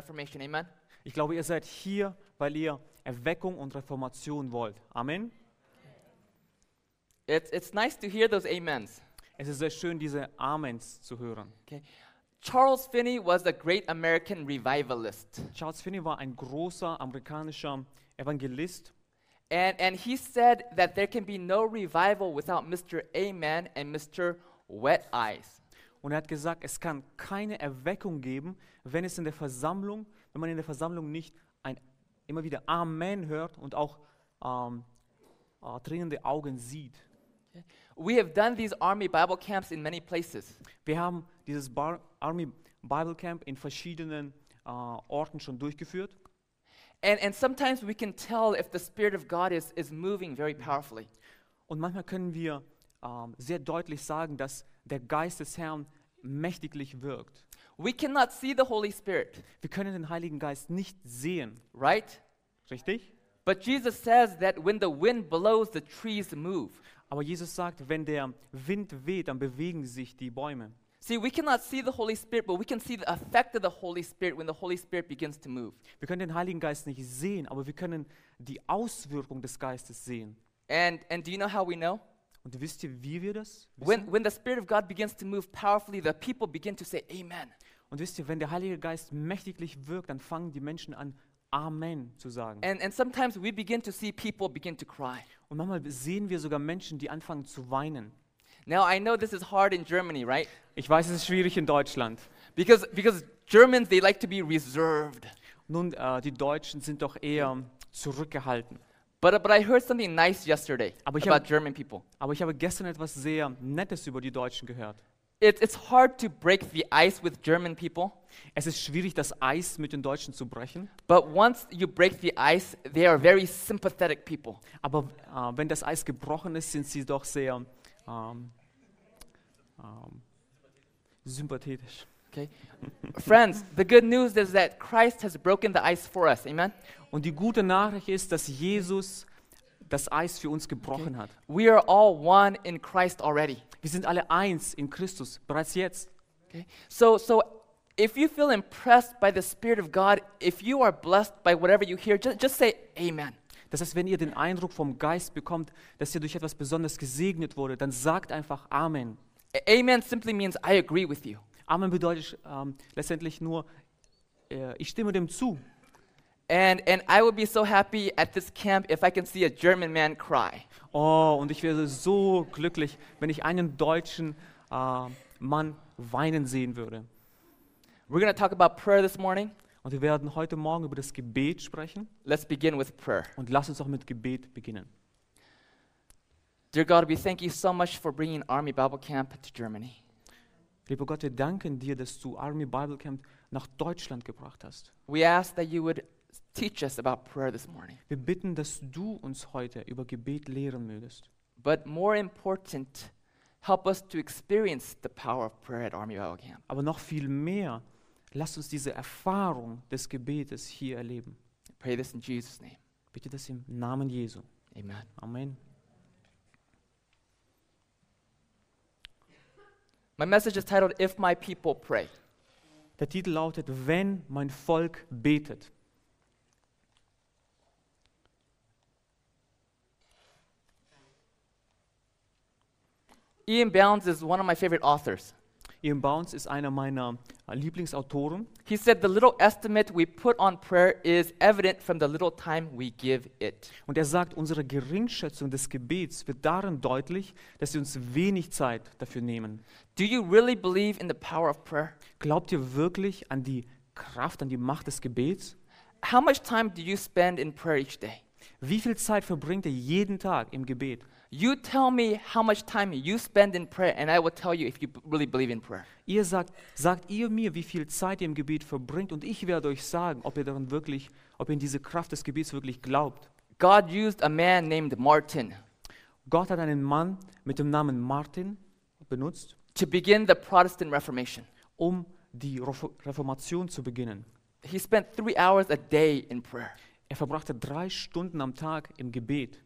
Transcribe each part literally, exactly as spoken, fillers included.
Reformation. Amen? Ich glaube, ihr seid hier, weil ihr Erweckung und Reformation wollt. Amen. It's, it's nice to hear those amens. Es ist sehr schön, diese Amens zu hören. Okay. Charles Finney was a great American revivalist. Charles Finney war ein großer amerikanischer Evangelist. And, and he said that there can be no revival without Mister Amen and Mister Wet Eyes. Und er hat gesagt, es kann keine Erweckung geben, wenn es in der Versammlung, wenn man in der Versammlung nicht ein, immer wieder Amen hört und auch ähm, äh, tränende Augen sieht. We have done these Army Bible camps in many places. Wir haben dieses Bar Army Bible Camp in verschiedenen äh, Orten schon durchgeführt. And, and sometimes we can tell if the Spirit of God is, is moving very powerfully. Und manchmal können wir ähm, sehr deutlich sagen, dass der Geist des Herrn mächtiglich wirkt. We cannot see the Holy Spirit, Wir können den Heiligen Geist nicht sehen, right? richtig? But Jesus says that when the wind blows, the trees move. Aber Jesus sagt, wenn der Wind weht, dann bewegen sich die Bäume. See, we cannot see the Holy Spirit, but we can see the effect of the Holy Spirit when the Holy Spirit begins to move. Wir können den Heiligen Geist nicht sehen, aber wir können die Auswirkung des Geistes sehen. And, and do you know how we know? Und wisst ihr, wie wir das When, wissen? when the Spirit of God begins to move powerfully, the people begin to say Amen. Und wisst ihr, wenn der Heilige Geist mächtiglich wirkt, dann fangen die Menschen an, Amen zu sagen. And, and sometimes we begin to see people begin to cry. Und manchmal sehen wir sogar Menschen, die anfangen zu weinen. Now, I know this is hard in Germany, right? Ich weiß, es ist schwierig in Deutschland. Because, because Germans, they like to be reserved. Nun, äh, die Deutschen sind doch eher zurückgehalten. But, but I heard something nice yesterday Aber ich about hab- German people. Aber ich habe gestern etwas sehr Nettes über die Deutschen gehört. It, it's hard to break the ice with German people, Es ist schwierig, das Eis mit den Deutschen zu brechen. but once you break the ice, they are very sympathetic people. Aber äh, wenn das Eis gebrochen ist, sind sie doch sehr ähm, ähm, sympathetisch. Okay? Friends, the good news is that Christ has broken the ice for us. Amen? Und die gute Nachricht ist, dass Jesus das Eis für uns gebrochen hat. We are all one in Christ already. Wir sind alle eins in Christus, bereits jetzt. Okay? So, so if you feel impressed by the Spirit of God, if you are blessed by whatever you hear, just, just say Amen. Das heißt, wenn ihr den Eindruck vom Geist bekommt, dass ihr durch etwas besonders gesegnet wurde, dann sagt einfach Amen. A- Amen simply means I agree with you. Amen bedeutet ähm, letztendlich nur, äh, ich stimme dem zu. And, and I would be so happy at this camp if I can see a German man cry. Oh, und ich wäre so glücklich, wenn ich einen deutschen äh, Mann weinen sehen würde. We're going to talk about prayer this morning. Und wir werden heute Morgen über das Gebet sprechen. Let's begin with prayer. Und lass uns auch mit Gebet beginnen. Dear God, we thank you so much for bringing Army Bible Camp to Germany. Lieber Gott, wir danken dir, dass du Army Bible Camp nach Deutschland gebracht hast. We ask that you would teach us about prayer this morning. Wir bitten, dass du uns heute über Gebet lehren mögest. But more important, help us to experience the power of prayer at Army Bible Camp. Aber noch viel mehr, lass uns diese Erfahrung des Gebetes hier erleben. I pray this in Jesus' name. Bitte das im Namen Jesu. Amen. Amen. My message is titled, If My People Pray. Der Titel lautet, wenn mein Volk betet. Ian Bounds is one of my favorite authors. Ian Bounds ist einer meiner äh, Lieblingsautoren. He said the little estimate we put on prayer is evident from the little time we give it. Und er sagt, unsere Geringschätzung des Gebets wird darin deutlich, dass wir uns wenig Zeit dafür nehmen. Do you really believe in the power of prayer? Glaubt ihr wirklich an die Kraft, an die Macht des Gebets? How much time do you spend in prayer each day? Wie viel Zeit verbringt ihr jeden Tag im Gebet? You tell me how much time you spend in prayer, and I will tell you if you b- really believe in prayer. Ihr sagt, sagt ihr mir, wie viel Zeit ihr im Gebet verbringt, und ich werde euch sagen, ob ihr daran wirklich, ob ihr in diese Kraft des Gebets wirklich glaubt. God used a man named Martin Gott hat einen Mann mit dem Namen Martin benutzt, to begin the Protestant Reformation. um die Refo- Reformation zu beginnen. He spent three hours a day in prayer. Er verbrachte drei Stunden am Tag im Gebet.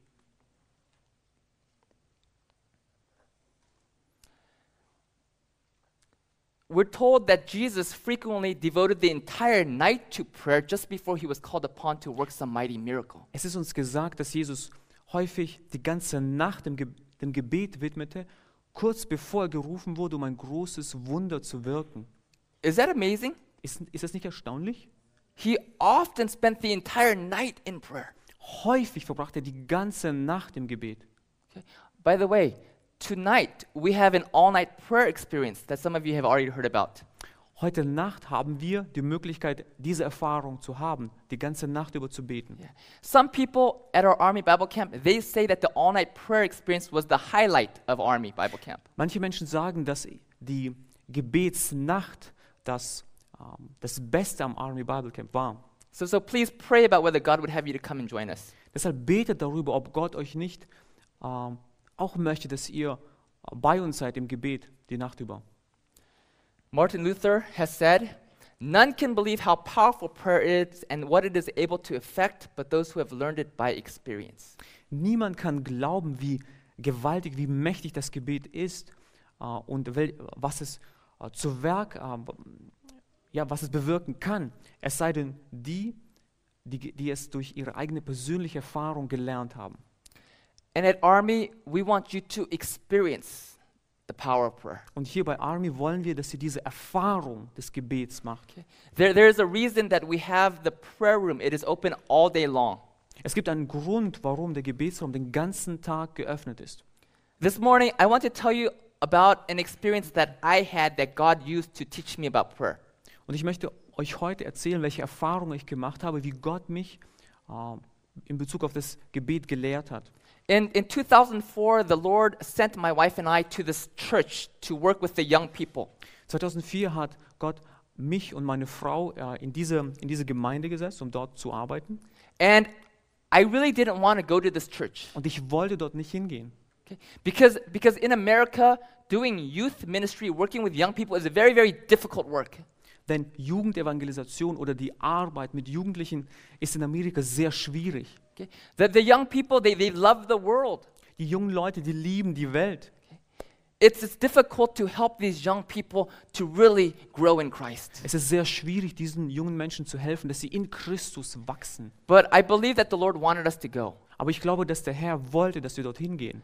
we're told that Jesus frequently devoted the entire night to prayer just before he was called upon to work some mighty miracle. Es ist uns gesagt, dass Jesus häufig die ganze Nacht dem, Ge dem Gebet widmete, kurz bevor er gerufen wurde, um ein großes Wunder zu wirken. Is that amazing? Ist, ist das nicht erstaunlich? He often spent the entire night in prayer. Häufig verbrachte er die ganze Nacht im Gebet. Okay. By the way, tonight we have an all-night prayer experience that some of you have already heard about. Heute Nacht haben wir die Möglichkeit, diese Erfahrung zu haben, die ganze Nacht über zu beten. Yeah. Some people at our Army Bible Camp, they say that the all-night prayer experience was the highlight of Army Bible Camp. Manche Menschen sagen, dass die Gebetsnacht das, ähm, das Beste am Army Bible Camp war. So, so please pray about whether God would have you to come and join us. Deshalb betet darüber, ob Gott euch nicht ähm, auch möchte, dass ihr bei uns seid im Gebet die Nacht über. Martin Luther has said, "None can believe how powerful prayer is and what it is able to effect, but those who have learned it by experience." Niemand kann glauben, wie gewaltig, wie mächtig das Gebet ist äh, und wel, was es äh, zu Werk, äh, ja, was es bewirken kann. Es sei denn die, die, die es durch ihre eigene persönliche Erfahrung gelernt haben. And at Army, we want you to experience the power of prayer. Und hier bei Army wollen wir, dass ihr diese Erfahrung des Gebets macht. Okay. There, there is a reason that we have the prayer room. It is open all day long. Es gibt einen Grund, warum der Gebetsraum den ganzen Tag geöffnet ist. This morning, I want to tell you about an experience that I had that God used to teach me about prayer. Und ich möchte euch heute erzählen, welche Erfahrungen ich gemacht habe, wie Gott mich äh, in Bezug auf das Gebet gelehrt hat. In, in two thousand four, the Lord sent my wife and I to this church to work with the young people. zweitausendvier hat Gott mich und meine Frau äh, in, diese, in diese Gemeinde gesetzt, um dort zu arbeiten. And I really didn't want to go to this church. Und ich wollte dort nicht hingehen. Okay? Because, because in America, doing youth ministry, working with young people is a very, very difficult work. Denn Jugendevangelisation oder die Arbeit mit Jugendlichen ist in Amerika sehr schwierig. Okay? The, the young people, they, they love the world. Die jungen Leute, die lieben die Welt. It's, it's difficult to help these young people to really grow in Christ. Es ist sehr schwierig, diesen jungen Menschen zu helfen, dass sie in Christus wachsen. But I believe that the Lord wanted us to go. Aber ich glaube, dass der Herr wollte, dass wir dorthin gehen.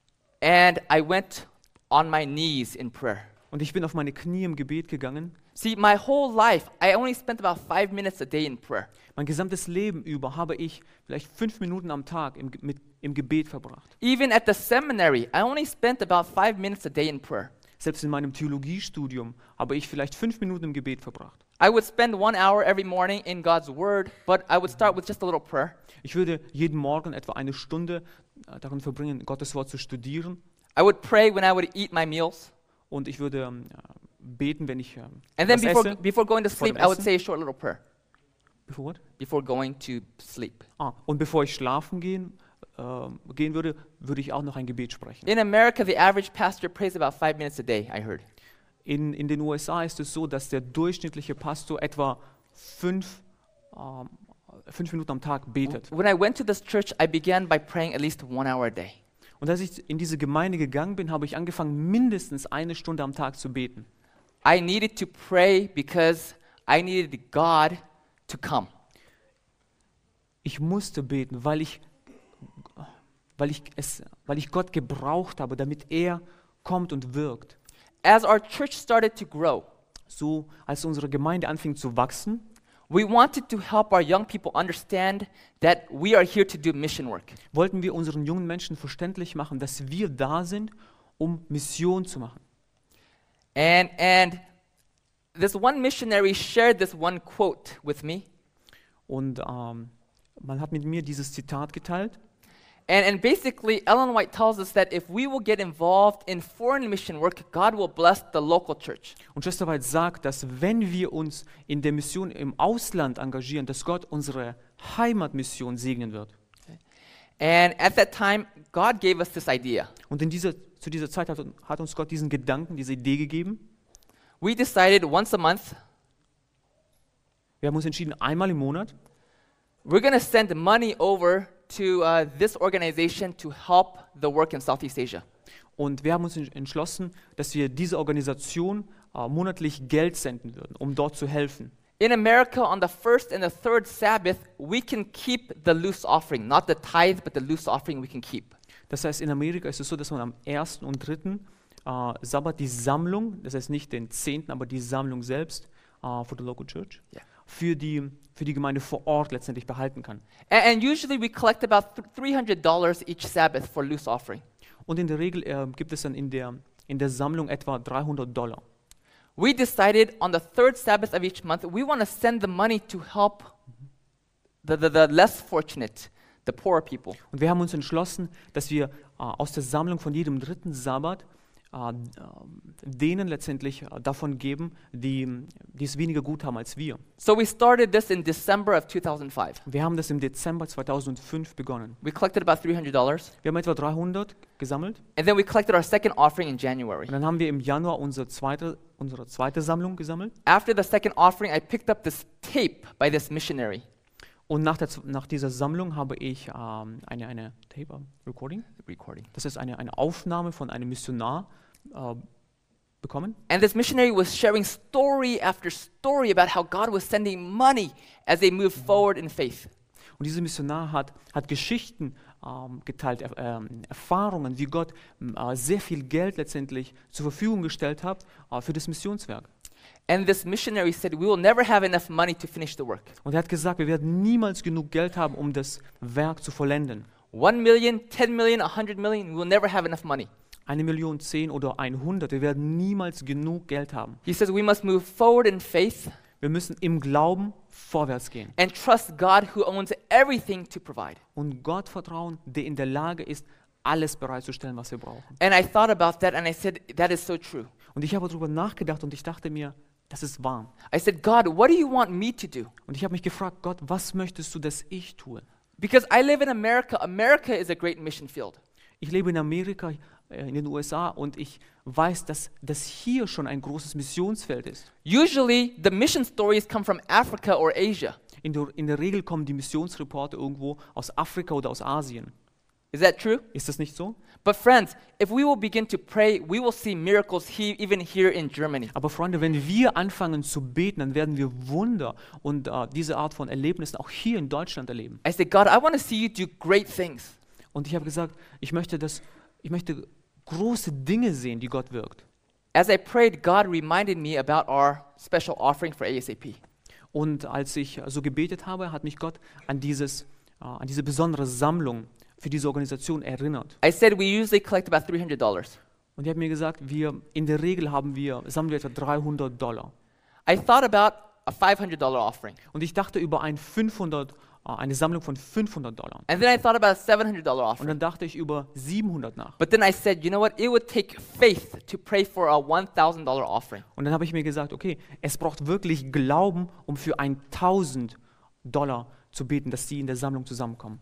And I went on my knees in prayer. Und ich bin auf meine Knie im Gebet gegangen. See, my whole life, I only spent about five minutes a day in prayer. Mein gesamtes Leben über habe ich vielleicht fünf Minuten am Tag im, mit, im Gebet verbracht. Even at the seminary, I only spent about five minutes a day in prayer. Selbst in meinem Theologiestudium habe ich vielleicht fünf Minuten im Gebet verbracht. I would spend one hour every morning in God's Word, but I would start with just a little prayer. Ich würde jeden Morgen etwa eine Stunde äh, darin verbringen, Gottes Wort zu studieren. I would pray when I would eat my meals. Und ich würde ähm, beten, wenn ich ähm, And then was before, esse. before going to Vor dem sleep, I would Essen. say a short little prayer. Before what? Before going to sleep. Ah, und bevor ich schlafen gehen, äh, gehen würde, würde ich auch noch ein Gebet sprechen. In America, the average pastor prays about five minutes a day, I heard. In, in den U S A ist es so, dass der durchschnittliche Pastor etwa fünf, ähm, fünf Minuten am Tag betet. When I went to this church, I began by praying at least one hour a day. Und als ich in diese Gemeinde gegangen bin, habe ich angefangen, mindestens eine Stunde am Tag zu beten. I needed to pray because I needed God to come. Ich musste beten, weil ich, weil ich, es, weil ich Gott gebraucht habe, damit er kommt und wirkt. As our church started to grow, So, als unsere Gemeinde anfing zu wachsen, we wanted to help our young people understand that we are here to do mission work. wollten wir unseren jungen Menschen verständlich machen, dass wir da sind, um Mission zu machen. And, and this one missionary shared this one quote with me. Und ähm, man hat mit mir dieses Zitat geteilt. And, and basically, Ellen White tells us that if we will get involved in foreign mission work, God will bless the local church. Und Schwester White sagt, dass wenn wir uns in der Mission im Ausland engagieren, dass Gott unsere Heimatmission segnen wird. And at that time, God gave us this idea. Und in dieser, zu dieser Zeit hat, hat uns Gott diesen Gedanken, diese Idee gegeben. We decided once a month, Wir haben uns entschieden, einmal im Monat we're going to send money over to uh, this organization to help the work in Southeast Asia. und wir haben uns entschlossen, dass wir dieser Organisation äh, monatlich Geld senden würden, um dort zu helfen. In America, on the first and the third Sabbath, we can keep the loose offering, not the tithe, but the loose offering we can keep. Das heißt, in Amerika ist es so, dass man am ersten und dritten äh, Sabbat die Sammlung, das heißt nicht den zehnten, aber die Sammlung selbst äh, for the local church, Yeah. für die, für die Gemeinde vor Ort letztendlich behalten kann. And, and usually we collect about three hundred dollars each Sabbath for loose offering. Und in der Regel äh, gibt es dann in der, in der Sammlung etwa dreihundert Dollar. We decided on the third Sabbath of each month, we want to send the money to help the, the, the less fortunate, the poorer people. Und wir haben uns entschlossen, dass wir äh, aus der Sammlung von jedem dritten Sabbat äh, äh, denen letztendlich äh, davon geben, die, die es weniger gut haben als wir. So we started this in December of two thousand five. Wir haben das im Dezember zweitausendfünf begonnen. We collected about three hundred dollars, Wir haben etwa dreihundert gesammelt and then we collected our second offering in January. und dann haben wir im Januar unsere zweite, unsere zweite Sammlung gesammelt. After the second offering, I picked up this tape by this missionary. Und nach, der, Z- nach dieser Sammlung habe ich ähm, eine, eine Tape, äh, Recording, Recording. das ist eine, eine Aufnahme von einem Missionar äh, bekommen. And this missionary was sharing story after story about how God was sending money as they moved forward in faith. Und dieser Missionar hat, hat Geschichten ähm, geteilt, er, ähm, Erfahrungen, wie Gott m, äh, sehr viel Geld letztendlich zur Verfügung gestellt hat äh, für das Missionswerk. And this missionary said, we will never have enough money to finish the work. Und er hat gesagt, wir werden niemals genug Geld haben, um das Werk zu vollenden. One million, ten million, a hundred million, we will never have enough money. Eine Million, zehn oder hundert, wir werden niemals genug Geld haben. He says we must move forward in faith Wir müssen im Glauben vorwärts gehen and trust God who owns everything to provide. und Gott vertrauen, der in der Lage ist, alles bereitzustellen, was wir brauchen. And I thought about that and I said, that is so true. Und ich habe darüber nachgedacht und ich dachte mir, das ist wahr. I said, God, what do you want me to do? Und ich habe mich gefragt, Gott, was möchtest du, dass ich tue? Because I live in America. America is a great mission field. Ich lebe in Amerika, äh, in den U S A und ich weiß, dass das hier schon ein großes Missionsfeld ist. Usually, the mission stories come from Africa or Asia. In der, in der Regel kommen die Missionsreporte irgendwo aus Afrika oder aus Asien. Is that true? Ist das nicht so? But friends, if we will begin to pray, we will see miracles he, even here in Germany. Aber Freunde, wenn wir anfangen zu beten, dann werden wir Wunder und äh, diese Art von Erlebnissen auch hier in Deutschland erleben. I said, God, I want to see you do great things. Und ich habe gesagt, ich möchte, das, ich möchte große Dinge sehen, die Gott wirkt. As I prayed, God reminded me about our special offering for A S A P. Und als ich so gebetet habe, hat mich Gott an, dieses, äh, an diese besondere Sammlung für diese Organisation erinnert. I said we usually collect about three hundred dollars. Und er hat mir gesagt, wir, in der Regel haben wir, sammeln wir etwa dreihundert Dollar. I thought about a five hundred dollars offering. Und ich dachte über ein fünfhundert, äh, eine Sammlung von fünfhundert Dollar. And then I thought about a seven hundred dollars Und offering. dann dachte ich über siebenhundert nach. But then I said, you know what? It would take faith to pray for a one thousand dollars offering. Und dann habe ich mir gesagt, okay, es braucht wirklich Glauben, um für tausend Dollar zu beten, dass sie in der Sammlung zusammenkommen.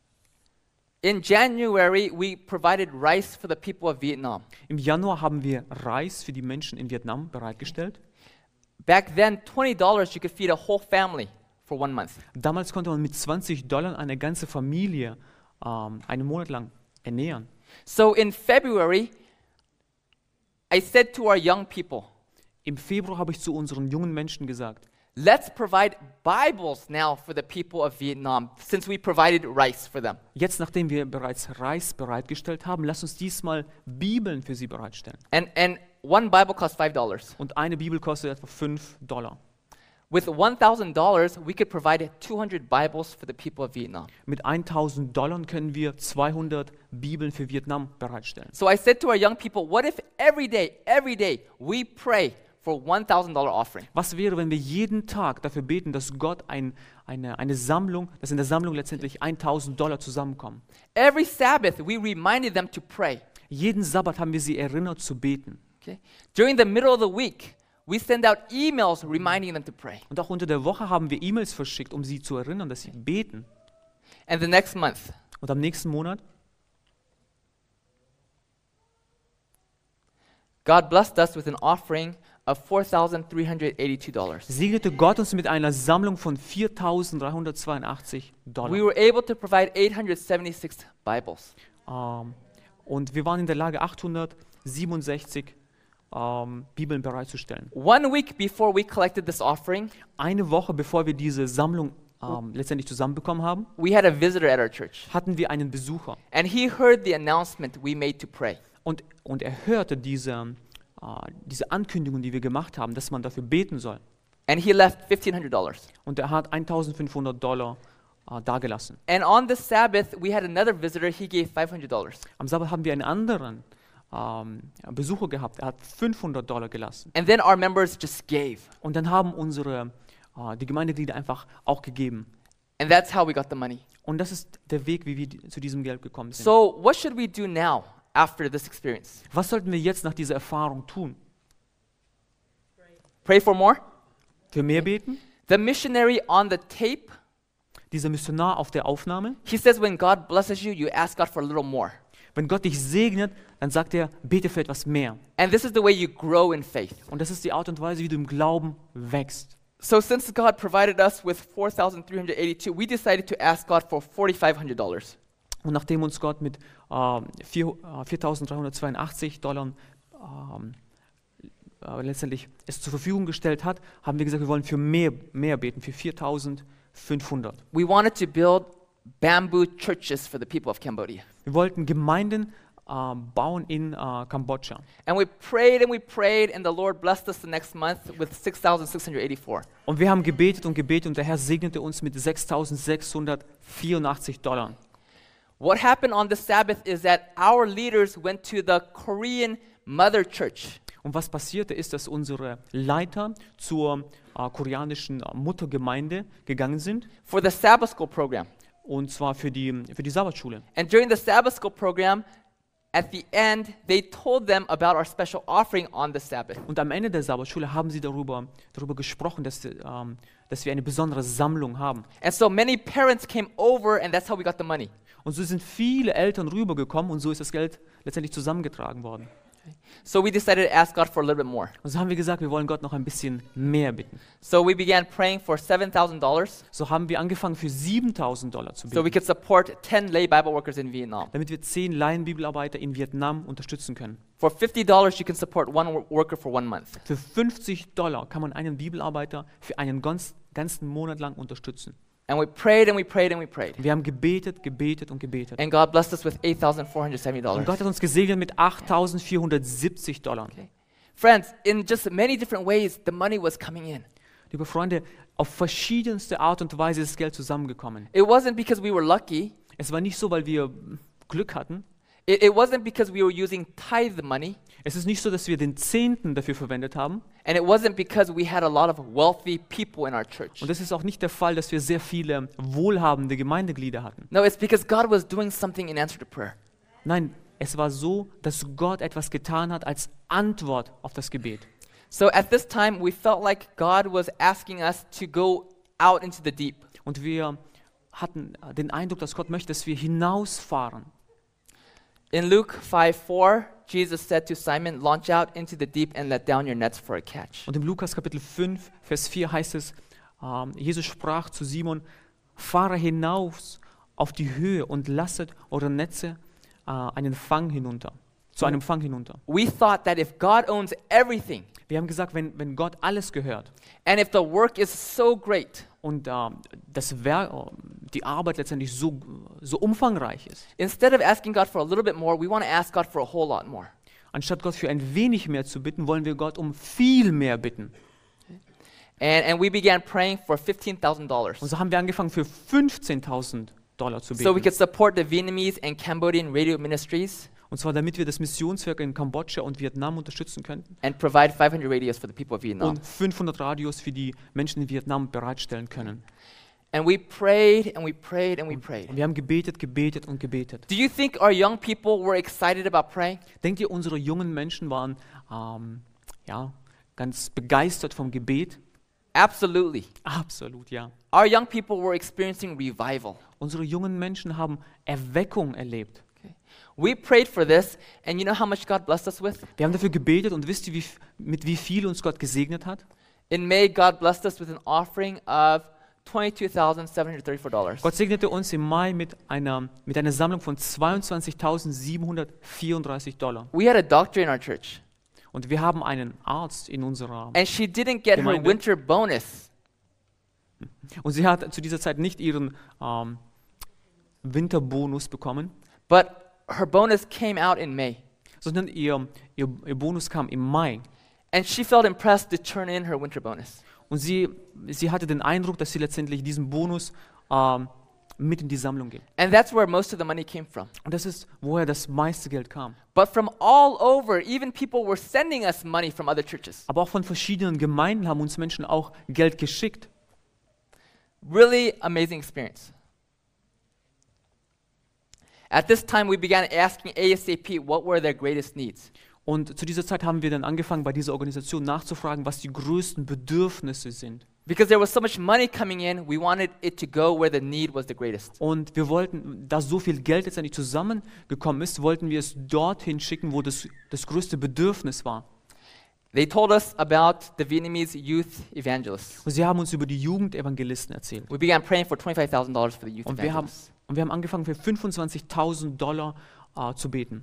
In January, we provided rice for the people of Vietnam. Im Januar haben wir Reis für die Menschen in Vietnam bereitgestellt. Back then, twenty dollars you could feed a whole family for one month. Damals konnte man mit zwanzig Dollar eine ganze Familie ähm, einen Monat lang ernähren. So in February, I said to our young people, Im Februar habe ich zu unseren jungen Menschen gesagt, let's provide Bibles now for the people of Vietnam, since we provided rice for them. jetzt nachdem wir bereits Reis bereitgestellt haben, lass uns diesmal Bibeln für sie bereitstellen. And, and one Bible costs five dollars. Und eine Bibel kostet etwa fünf Dollar. With one thousand dollars, we could provide two hundred Bibles for the people of Vietnam. Mit tausend Dollar können wir zweihundert Bibeln für Vietnam bereitstellen. So I said to our young people, what if every day, every day, we pray for one thousand dollars offering? Was wäre, wenn wir jeden Tag dafür beten, dass Gott ein, eine, eine Sammlung, dass in der Sammlung letztendlich tausend Dollar zusammenkommen? Every Sabbath, we reminded them to pray. Jeden Sabbat haben wir sie erinnert zu beten. Okay? During the middle of the week, we send out emails reminding them to pray. Und auch unter der Woche haben wir E-Mails verschickt, um sie zu erinnern, dass sie beten. And the next month, Und am nächsten Monat God blessed us with an offering of four thousand three hundred eighty-two dollars. segnete Gott uns mit einer Sammlung von viertausenddreihundertzweiundachtzig Dollar. We were able to provide eight hundred seventy-six Bibles. Ähm, und wir waren in der Lage, achthundertsiebenundsechzig ähm, Bibeln bereitzustellen. One week before we collected this offering, Eine Woche bevor wir diese Sammlung ähm, letztendlich zusammenbekommen haben, we had a visitor at our church. hatten wir einen Besucher. And he heard the announcement we made to pray. Und, und er hörte diese, äh, diese Ankündigung, die wir gemacht haben, dass man dafür beten soll. And he left fifteen hundred dollars. Und er hat eintausendfünfhundert Dollar äh, dagelassen. And on the Sabbath, we had another visitor. He gave five hundred dollars. Am Sabbat haben wir einen anderen ähm, Besucher gehabt. Er hat fünfhundert Dollar gelassen. And then our members just gave. Und dann haben unsere, äh, die Gemeindeglieder einfach auch gegeben. And that's how we got the money. Und das ist der Weg, wie wir di- zu diesem Geld gekommen sind. So, what should we do now after this experience? Was sollten wir jetzt nach dieser Erfahrung tun? Pray for more? Für mehr beten? The missionary on the tape, Dieser Missionar auf der Aufnahme, he says when God blesses you, you ask God for a little more. wenn Gott dich segnet, dann sagt er, bete für etwas mehr. And this is the way you grow in faith. Und das ist die Art und Weise, wie du im Glauben wächst. So since God provided us with four thousand three hundred eighty-two, we decided to ask God for four thousand five hundred dollars. Und nachdem uns Gott mit ähm, vier- äh, viertausenddreihundertzweiundachtzig Dollar ähm, äh, letztendlich es zur Verfügung gestellt hat, haben wir gesagt, wir wollen für mehr, mehr beten, für viertausendfünfhundert. We wanted to build bamboo churches for the people of Cambodia. Wir wollten Gemeinden ähm, bauen in äh, Kambodscha. And we prayed and we prayed, and the Lord blessed us the next month with six thousand six hundred eighty-four. Und wir haben gebetet und gebetet und der Herr segnete uns mit sechstausendsechshundertvierundachtzig Dollar. What happened on the Sabbath is that our leaders went to the Korean Mother Church. Und was passierte ist, dass unsere Leiter zur äh, koreanischen äh, Muttergemeinde gegangen sind, For the Sabbath School program. und zwar für die, für die Sabbatschule. And during the Sabbath School program, at the end, they told them about our special offering on the Sabbath. Und am Ende der Sabbatschule haben sie darüber, darüber gesprochen, dass, ähm, dass wir eine besondere Sammlung haben. And so many parents came over, and that's how we got the money. Und so sind viele Eltern rübergekommen und so ist das Geld letztendlich zusammengetragen worden. So we decided to ask God for a little bit more. Und so haben wir gesagt, wir wollen Gott noch ein bisschen mehr bitten. So we began praying for seven thousand dollars So haben wir angefangen für siebentausend Dollar zu so we beten, could support ten lay Bible workers in Vietnam. damit wir zehn Laienbibelarbeiter in Vietnam unterstützen können. For fifty dollars, you can support one wo- worker for one month. Für fünfzig Dollar kann man einen Bibelarbeiter für einen ganz, ganzen Monat lang unterstützen. And we prayed and we prayed and we prayed. Wir haben gebetet, gebetet und gebetet. And God blessed us with eight thousand four hundred seventy Und dollars. Gott hat uns gesegnet mit achttausendvierhundertsiebzig Dollar. Friends, in just many different ways, the money was coming in. Liebe Freunde, auf verschiedenste Art und Weise ist das Geld zusammengekommen. It wasn't because we were lucky. Es war nicht so, weil wir Glück hatten. It, it wasn't because we were using tithe money. Es ist nicht so, dass wir den Zehnten dafür verwendet haben. And it wasn't because we had a lot of wealthy people in our church. Und es ist auch nicht der Fall, dass wir sehr viele wohlhabende Gemeindeglieder hatten. No, it's because God was doing something in answer to prayer. Nein, es war so, dass Gott etwas getan hat als Antwort auf das Gebet. So at this time, we felt like God was asking us to go out into the deep. Und wir hatten den Eindruck, dass Gott möchte, dass wir hinausfahren. In Luke five four, Jesus said to Simon, "Launch out into the deep and let down your nets for a catch." Und im Lukas Kapitel fünf, Vers vier heißt es, ähm, Jesus sprach zu Simon, fahre hinaus auf die Höhe und lasset eure Netze äh, einen Fang hinunter, zu einem Fang hinunter. We thought that if God owns everything, Wir haben gesagt, wenn, wenn Gott alles gehört and if the work is so great, und ähm, das Werk, äh, die Arbeit letztendlich so, so umfangreich ist, instead of asking God for a little bit more, we want to ask God for a whole lot more. anstatt Gott für ein wenig mehr zu bitten, wollen wir Gott um viel mehr bitten. And, and we began praying for fifteen thousand dollars Und so haben wir angefangen, für fünfzehntausend Dollar zu so we beten. could support the Vietnamese and Cambodian radio ministries Und zwar damit wir das Missionswerk in Kambodscha und Vietnam unterstützen könnten and provide five hundred radios for the people of Vietnam. und fünfhundert Radios für die Menschen in Vietnam bereitstellen können. And we prayed and we prayed and we prayed. Und wir haben gebetet, gebetet und gebetet. Do you think our young people were excited about praying? Denkt ihr, unsere jungen Menschen waren ähm, ja, ganz begeistert vom Gebet? Absolutely. Absolut, ja. Our young people were experiencing revival. Unsere jungen Menschen haben Erweckung erlebt. We prayed for this, and you know how much God blessed us with? Wir haben dafür gebetet und wisst ihr, wie, mit wie viel uns Gott gesegnet hat? In May, God blessed us with an offering of twenty-two thousand seven hundred thirty-four dollars. Gott segnete uns im Mai mit einer, mit einer Sammlung von zweiundzwanzigtausendsiebenhundertvierunddreißig Dollar. We had a doctor in our church. Und wir haben einen Arzt in unserer, and she didn't get her Gemeinde. winter bonus. und sie hat zu dieser Zeit nicht ihren ähm, Winterbonus bekommen, But her bonus came out in May. sondern ihr, ihr, ihr Bonus kam im Mai. And she felt impressed to turn in her winter bonus. Und sie, sie hatte den Eindruck, dass sie letztendlich diesen Bonus ähm, mit in die Sammlung gibt. And that's where most of the money came from. Und das ist, woher das meiste Geld kam. But from all over, even people were sending us money from other churches. Aber auch von verschiedenen Gemeinden haben uns Menschen auch Geld geschickt. Really amazing experience. At this time, we began asking ASAP what were their greatest needs. Und zu dieser Zeit haben wir dann angefangen, bei dieser Organisation nachzufragen, was die größten Bedürfnisse sind. Because there was so much money coming in, we wanted it to go where the need was the greatest. Und wir wollten, da so viel Geld letztendlich zusammengekommen ist, wollten wir es dorthin schicken, wo das, das größte Bedürfnis war. They told us about the Vietnamese youth evangelists. Und sie haben uns über die Jugendevangelisten erzählt. We began praying for twenty-five thousand dollars for the youth Und wir haben, evangelists. und wir haben angefangen, für fünfundzwanzigtausend Dollar äh, zu beten.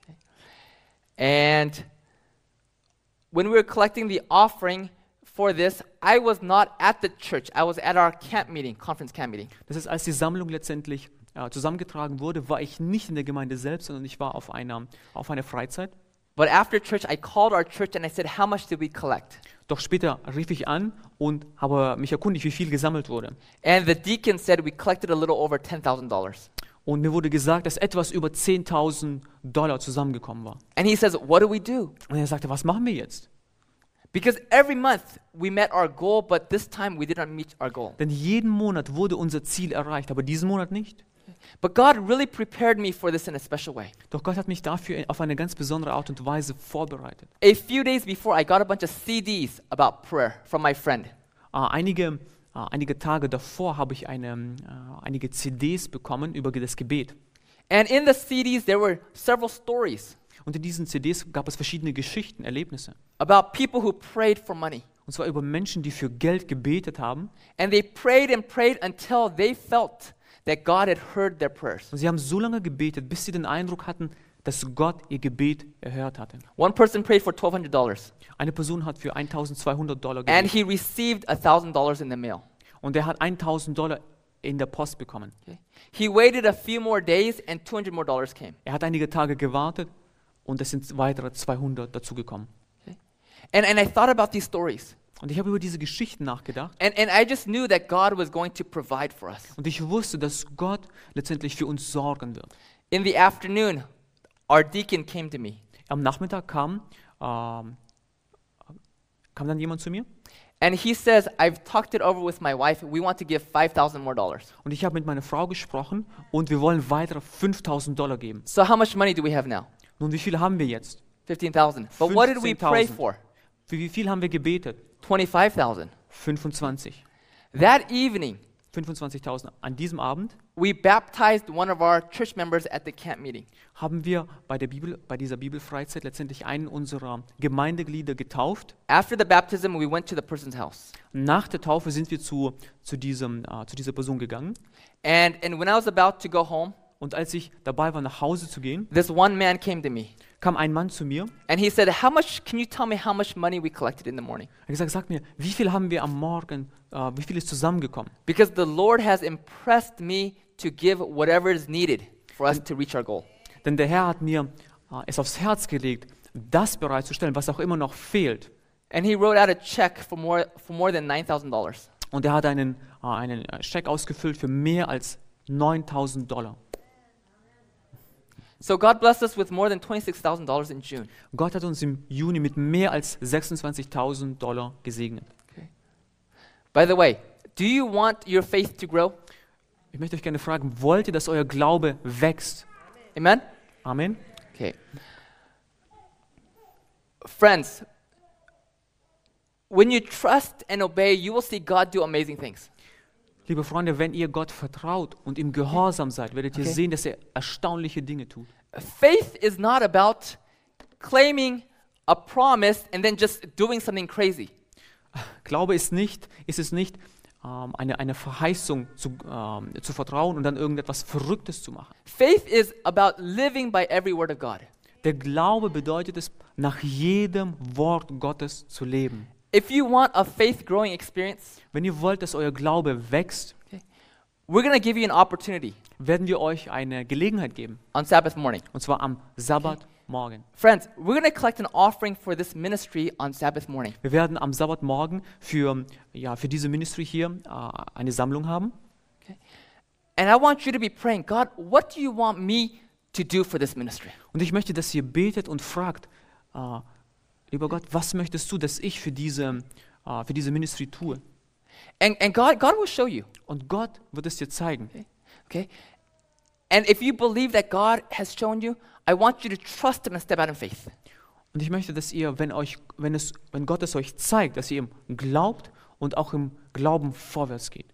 And when we were collecting the offering for this, I was not at the church. I was at our camp meeting, conference camp meeting. Das ist, als die Sammlung letztendlich äh, zusammengetragen wurde, war ich nicht in der Gemeinde selbst, sondern ich war auf einer, auf einer Freizeit. But after church, I called our church and I said, how much did we collect? Doch später rief ich an und habe mich erkundigt, wie viel gesammelt wurde. And the deacon said we collected a little over ten thousand dollars. Und mir wurde gesagt, dass etwas über zehntausend Dollar zusammengekommen war. And he says, what do we do? Und er sagte, was machen wir jetzt? Because every month we met our goal, but this time we did not meet our goal. Denn jeden Monat wurde unser Ziel erreicht, aber diesen Monat nicht. But God really prepared me for this in a special way. Doch Gott hat mich dafür auf eine ganz besondere Art und Weise vorbereitet. A few days before, I got a bunch of C Ds about prayer from my friend. Äh, einige, äh, einige Tage davor habe ich eine, äh, einige C Ds bekommen über das Gebet. And in the C Ds, there were several stories Und in diesen C Ds gab es verschiedene Geschichten, Erlebnisse. about people who prayed for money. Und zwar über Menschen, die für Geld gebetet haben. And they prayed and prayed until they felt that God had heard their prayers. Und sie haben so lange gebetet, bis sie den Eindruck hatten, dass Gott ihr Gebet erhört hatte. One person prayed for twelve hundred dollars, Eine Person hat für eintausendzweihundert Dollar and gebetet. he received one thousand dollars in the mail. Und er hat eintausend Dollar in der Post bekommen. Okay. He waited a few more days, and two hundred more dollars came. Er hat einige Tage gewartet und es sind weitere zweihundert dazugekommen. And, and I thought about these stories, Und ich habe über diese Geschichten nachgedacht and, and I just knew that God was going to provide for us. und ich wusste, dass Gott letztendlich für uns sorgen wird. In the afternoon, our deacon came to me, Am Nachmittag kam, ähm, kam dann jemand zu mir and he says, I've talked it over with my wife. We want to give five thousand more dollars. und ich habe mit meiner Frau gesprochen und wir wollen weitere fünftausend Dollar geben. So how much money do we have now? Nun, wie viel haben wir jetzt? fifteen thousand. But what did we pray fünfzehntausend. for? Für wie viel haben wir gebetet? twenty-five thousand. fünfundzwanzig. That evening, fünfundzwanzigtausend. An diesem Abend we baptized one of our church members at the camp meeting. haben wir bei, der Bibel, bei dieser Bibelfreizeit letztendlich einen unserer Gemeindeglieder getauft. After the baptism, we went to the person's house. Nach der Taufe sind wir zu, zu, diesem, äh, zu dieser Person gegangen. And, and when I was about to go home, Und als ich dabei war, nach Hause zu gehen, this one man came to me. kam ein Mann zu mir. And he said, how much, can you tell me how much money we collected in the morning? Er hat gesagt, sag mir, wie viel haben wir am Morgen, äh, wie viel ist zusammengekommen? Because the Lord has impressed me to give whatever is needed for us to reach our goal. Denn der Herr hat mir äh, es aufs Herz gelegt, das bereitzustellen, was auch immer noch fehlt. And he wrote out a check for more, for more than nine thousand dollars. Und er hat einen, äh, einen Scheck ausgefüllt für mehr als neuntausend Dollar. So God blessed us with more than twenty-six thousand dollars in June. Gott hat uns im Juni mit mehr als sechsundzwanzigtausend Dollar gesegnet. By the way, do you want your faith to grow? Ich möchte euch gerne fragen, wollt ihr, dass euer Glaube wächst? Amen? Amen. Okay. Friends, when you trust and obey, you will see God do amazing things. Liebe Freunde, wenn ihr Gott vertraut und im Gehorsam seid, werdet ihr Okay. sehen, dass er erstaunliche Dinge tut. Faith is not about claiming a promise and then just doing something crazy. Glaube ist nicht, ist es nicht, ähm, eine, eine Verheißung zu, ähm, zu vertrauen und dann irgendetwas Verrücktes zu machen. Faith is about living by every word of God. Der Glaube bedeutet es, nach jedem Wort Gottes zu leben. If you want a faith growing experience, Wenn ihr wollt, dass euer Glaube wächst, we're going to give you an opportunity werden wir euch eine Gelegenheit geben. on Sabbath morning. Und zwar am Sabbatmorgen. Friends, we're going to collect an offering for this ministry on Sabbath morning. Wir werden am Sabbatmorgen für, ja, für diese Ministry hier äh, eine Sammlung haben. And I want you to be praying, God, what do you want me to do for this ministry? Und ich möchte, dass ihr betet und fragt, äh, lieber Gott, was möchtest du, dass ich für diese, äh, für diese Ministry tue? And, and God, God will show you. Und Gott wird es dir zeigen. Okay? And if you believe that God has shown you, I want you to trust Him and step out in faith. Und ich möchte, dass ihr, wenn, euch, wenn, es, wenn Gott es euch zeigt, dass ihr ihm glaubt und auch im Glauben vorwärts geht.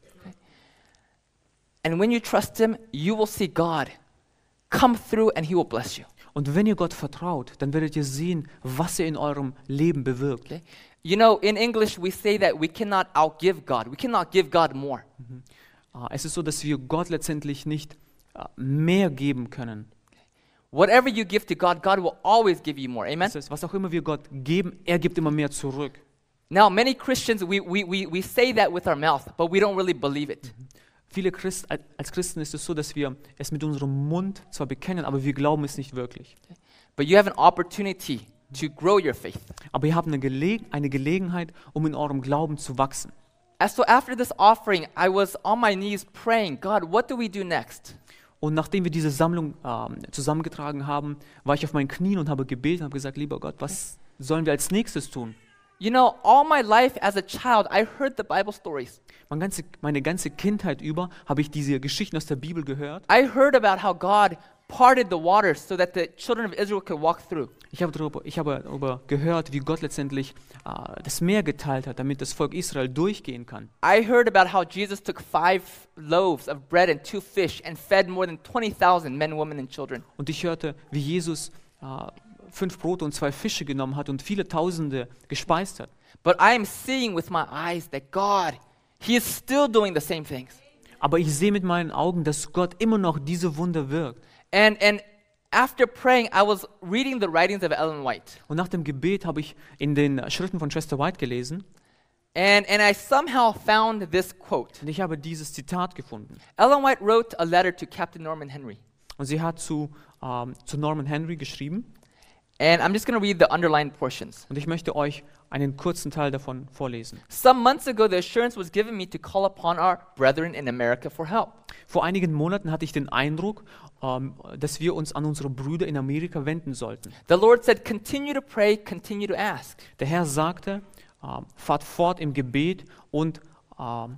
And when you trust Him, you will see God come through and He will bless you. Und wenn ihr Gott vertraut, dann werdet ihr sehen, was er in eurem Leben bewirkt. Okay? You know, in English, we say that we cannot outgive God. We cannot give God more. Ah, Es ist so, dass wir Gott letztendlich nicht ah, mehr geben können. Whatever you give to God, God will always give you more. Amen? Das heißt, was auch immer wir Gott geben, er gibt immer mehr zurück. Now, many Christians, we, we, we, we say that with our mouth, but we don't really believe it. Viele Christ, als Christen ist es so, dass wir es mit unserem Mund zwar bekennen, aber wir glauben es nicht wirklich. But you have an opportunity to grow your faith. Aber ihr habt eine, Geleg eine Gelegenheit, um in eurem Glauben zu wachsen. And so after this offering, I was on my knees praying, God, what do we do next? Und nachdem wir diese Sammlung ähm, zusammengetragen haben, war ich auf meinen Knien und habe gebetet und habe gesagt, lieber Gott, was sollen wir als nächstes tun? You know, all my life as a child, I heard the Bible stories. Meine ganze, meine ganze Kindheit über habe ich diese Geschichten aus der Bibel gehört. I heard about how God parted the waters so that the children of Israel could walk through. Ich habe darüber, ich habe darüber gehört, wie Gott letztendlich äh, das Meer geteilt hat, damit das Volk Israel durchgehen kann. I heard about how Jesus took five loaves of bread and two fish and fed more than twenty thousand men, women, and children. Und ich hörte, wie Jesus äh, fünf Brote und zwei Fische genommen hat und viele Tausende gespeist hat. But I am seeing with my eyes that God, He is still doing the same things. Aber ich sehe mit meinen Augen, dass Gott immer noch diese Wunder wirkt. And, and after praying, I was reading the writings of Ellen White. Und nach dem Gebet habe ich in den Schriften von Chester White gelesen And, and I somehow found this quote. und ich habe dieses Zitat gefunden. Ellen White wrote a letter to Captain Norman Henry. Und sie hat zu, ähm, zu Norman Henry geschrieben. And I'm just going to read the underlined portions. Und ich möchte euch einen kurzen Teil davon vorlesen. Some months ago, the assurance was given me to call upon our brethren in America for help. Vor einigen Monaten hatte ich den Eindruck, ähm, dass wir uns an unsere Brüder in Amerika wenden sollten. The Lord said, continue to pray, continue to ask. Der Herr sagte, ähm, fahrt fort im Gebet und ähm,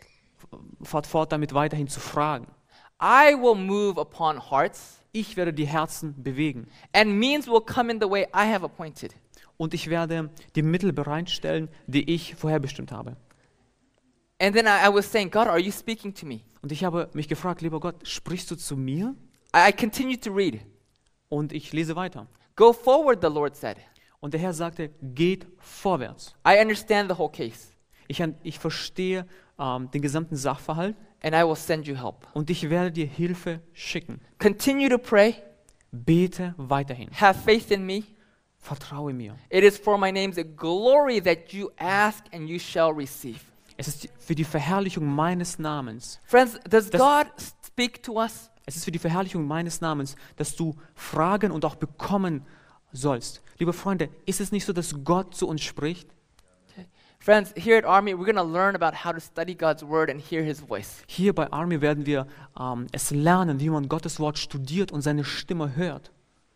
fahrt fort damit weiterhin zu fragen. I will move upon hearts, Ich werde die Herzen bewegen and means will come in the way I have appointed. und ich werde die Mittel bereitstellen, die ich vorherbestimmt habe. And then I, I was saying, God, are you speaking to me? Und ich habe mich gefragt, lieber Gott, sprichst du zu mir? I, I continued to read. Und ich lese weiter. Go forward, the Lord said. Und der Herr sagte, geht vorwärts. I understand the whole case, Ich, an- ich verstehe ähm, den gesamten Sachverhalt and I will send you help. und ich werde dir Hilfe schicken. Continue to pray, Bete weiterhin. have faith in me. Vertraue mir. It is for my name's glory that you ask and you shall receive. Es ist für die Verherrlichung meines Namens. Friends, does Das- God speak to us? Es ist für die Verherrlichung meines Namens, dass du fragen und auch bekommen sollst. Liebe Freunde, ist es nicht so, dass Gott zu uns spricht? Friends, here at Army, we're going to learn about how to study God's word and hear His voice. Hier bei Army werden wir ähm, es lernen, wie man Gottes Wort studiert und seine Stimme hört.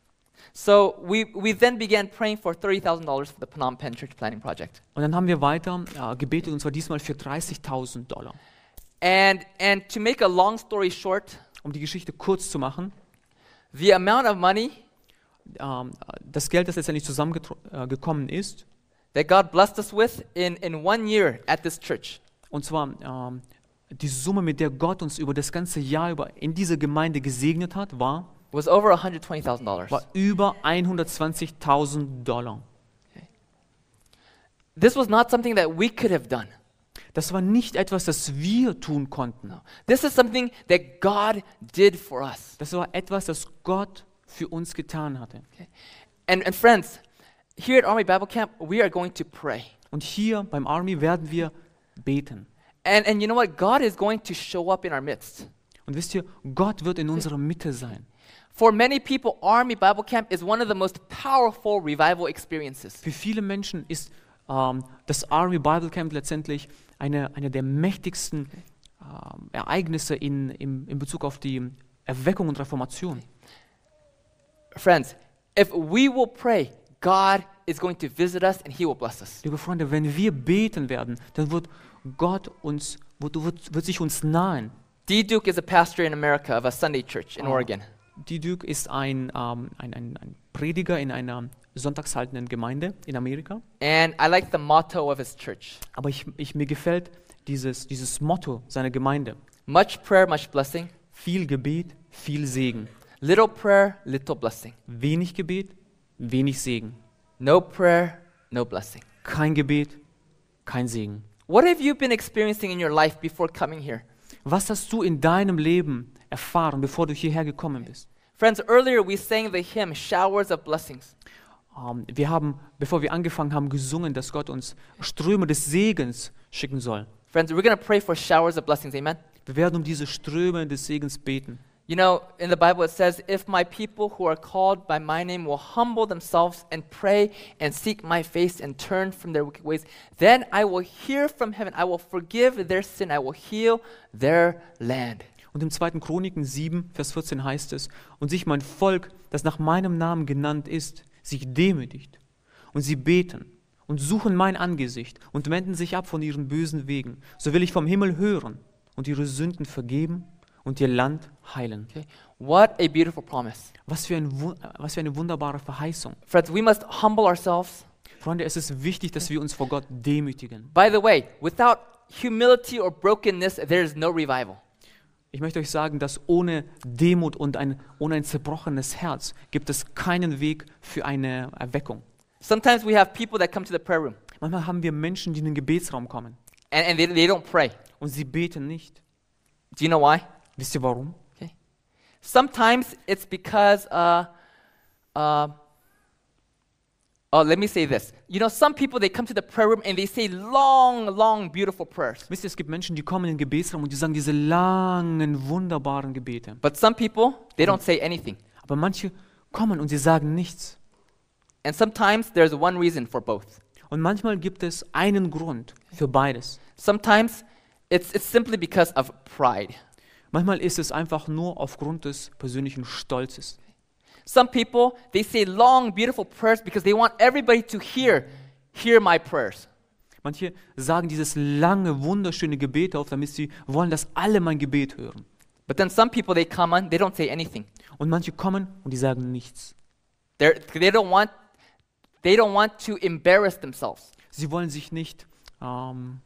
So we, we then began praying for thirty thousand dollars for the Phnom Penh Church Planning Project. Und dann haben wir weiter äh, gebetet, und zwar diesmal für dreißigtausend Dollar. And, and to make a long story short, Um die Geschichte kurz zu machen, the amount of money ähm, das Geld, das letztendlich zusammengekommen äh, ist, that God blessed us with in, in one year at this church und zwar ähm, die Summe, mit der Gott uns über das ganze Jahr über in dieser Gemeinde gesegnet hat, war, was over one hundred twenty thousand dollars. war über hundertzwanzigtausend Dollar. This was not something that we could have done. Das war nicht etwas, das wir tun konnten. This is something that God did for us. Das war etwas, das Gott für uns getan hatte. And, and friends, here at Army Bible Camp, we are going to pray. Und hier beim Army werden wir beten. And, and you know what? God is going to show up in our midst. Und wisst ihr, Gott wird in unserer Mitte sein. For many people, Army Bible Camp is one of the most powerful revival experiences. Für viele Menschen ist ähm, das Army Bible Camp letztendlich eine, eine der mächtigsten ähm, Ereignisse in, in, in Bezug auf die Erweckung und Reformation. Friends, if we will pray, God is going to visit us and He will bless us. Liebe Freunde, wenn wir beten werden, dann wird Gott uns, wird, wird, wird sich uns nahen. D. Duke is a pastor in America of a Sunday church in Oh. Oregon. D. Duke ist ein, ähm, ein, ein, ein Prediger in einer sonntagshaltenden Gemeinde in Amerika. And I like the motto of his church. Aber ich, ich, mir gefällt dieses, dieses Motto seiner Gemeinde. Much prayer, much blessing. Viel Gebet, viel Segen. Little prayer, little blessing. Wenig Gebet, wenig Segen. No prayer, no blessing. Kein Gebet, kein Segen. What have you been experiencing in your life before coming here? Was hast du in deinem Leben erfahren, bevor du hierher gekommen bist? Friends, earlier we sang the hymn, Showers of Blessings. Ähm, wir haben, bevor wir angefangen haben, gesungen, dass Gott uns Ströme des Segens schicken soll. Friends, we're going to pray for showers of blessings, amen? Wir werden um diese Ströme des Segens beten. You know, in the Bible it says, if my people who are called by my name will humble themselves and pray and seek my face and turn from their wicked ways, then I will hear from heaven, I will forgive their sin, I will heal their land. Und im zweiten Chroniken sieben, Vers vierzehn heißt es, und sich mein Volk, das nach meinem Namen genannt ist, sich demütigt und sie beten und suchen mein Angesicht und wenden sich ab von ihren bösen Wegen, so will ich vom Himmel hören und ihre Sünden vergeben und ihr Land heilen. Okay? What a beautiful promise. Was für, ein, Wu- was für eine wunderbare Verheißung. Friends, we must humble ourselves. Freunde, es ist wichtig, dass wir uns vor Gott demütigen. By the way, without humility or brokenness, there is no revival. Ich möchte euch sagen, dass ohne Demut und ein, ohne ein zerbrochenes Herz gibt es keinen Weg für eine Erweckung. Sometimes we have people that come to the prayer room Manchmal haben wir Menschen, die in den Gebetsraum kommen and, and they, they don't pray. und sie beten nicht. Do you know why? Wisst ihr warum? Sometimes it's because, uh, uh, oh, let me say this. You know, some people, they come to the prayer room and they say long, long, beautiful prayers. Wisst ihr, es gibt Menschen, die kommen in den Gebetsraum und die sagen diese langen, wunderbaren Gebete. But some people, they don't say anything. Aber manche kommen und sie sagen nichts. And sometimes there's one reason for both. Und manchmal gibt es einen Grund für beides. Sometimes it's, it's simply because of pride. Manchmal ist es einfach nur aufgrund des persönlichen Stolzes. Some people, they say long, beautiful prayers because they want everybody to hear, hear my prayers. Manche sagen dieses lange, wunderschöne Gebet auf, damit sie wollen, dass alle mein Gebet hören. But then some people, they come on, they don't say anything. Und manche kommen und die sagen nichts. They're, they don't want, they don't want to embarrass themselves. Sie wollen sich nicht ähm,